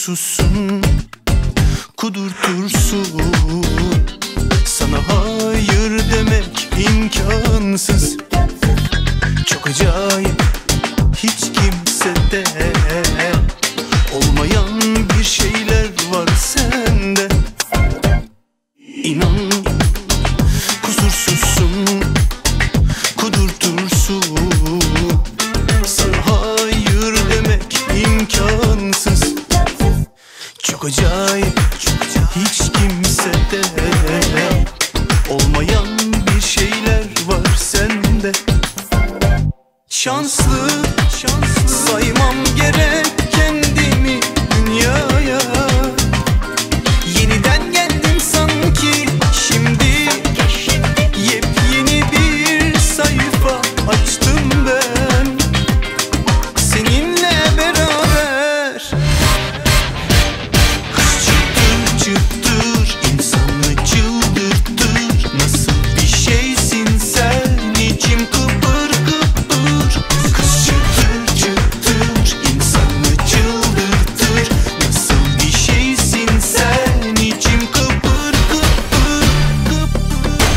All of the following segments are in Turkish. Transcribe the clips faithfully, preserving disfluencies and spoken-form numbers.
Kusursuzsun, kudurtursun. Sana hayır demek imkansız. Çok acayip, hiç kimsede olmayan bir şeyler var sende. İnan, kusursuzsun, kudurtursun. Sana hayır demek imkansız. Çok acayip, hiç kimsede olmayan bir şeyler var sende. Şanslı, şanslı saymam gerek kendimi dünyaya. Yeniden geldim sanki şimdi. Yepyeni bir sayfa açtım ben seninle beraber. Çıtır çıtır insanı çıldırtır. Nasıl bir şeysin sen, içim kıpır kıpır. Kız çıtır çıtır insanı çıldırtır. Nasıl bir şeysin sen, içim kıpır kıpır kıpır.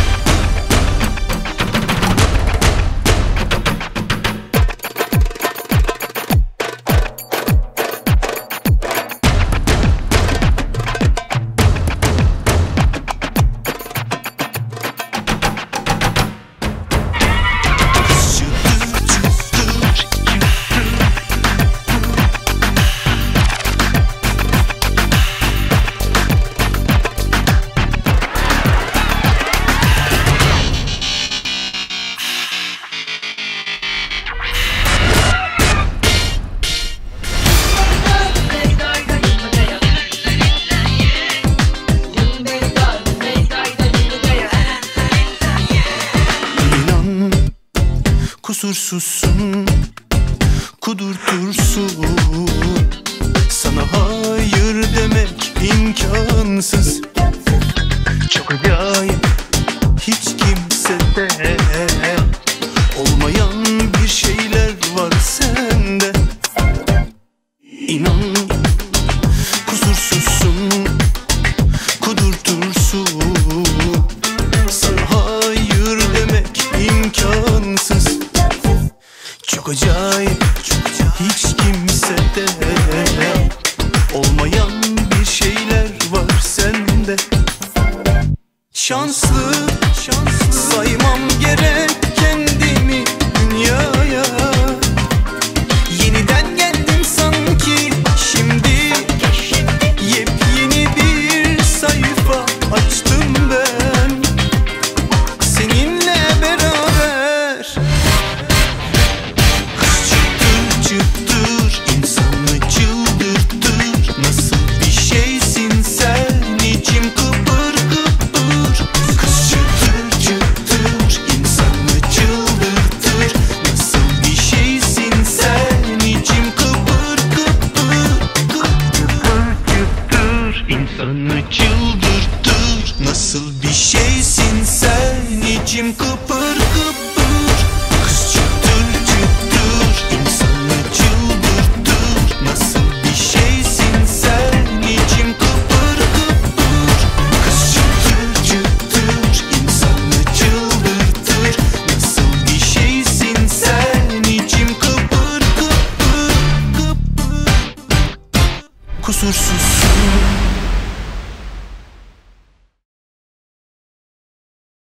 Kusursuzsun, kudurtursun. Sana hayır demek imkansız. Çok acayip, hiç kimsede olmayan bir şeyler var sende. İnan, kusursuzsun, kudurtursun. Sana hayır demek imkansız. Çok acayip, hiç kimsede olmayan bir şeyler var sende. Şanslı, şanslı saymam gerek kendimi dünyaya. Yeniden geldim sanki şimdi. Yepyeni bir sayfa açtım ben seninle beraber. Çıtır insanı çıldırtır. Nasıl bir şeysin sen, içim kıpır kıpır. Kız çıtır çıtır insanı çıldırtır. Nasıl bir şeysin sen, içim kıpır kıpır. Çıtır çıtır insanı çıldırtır.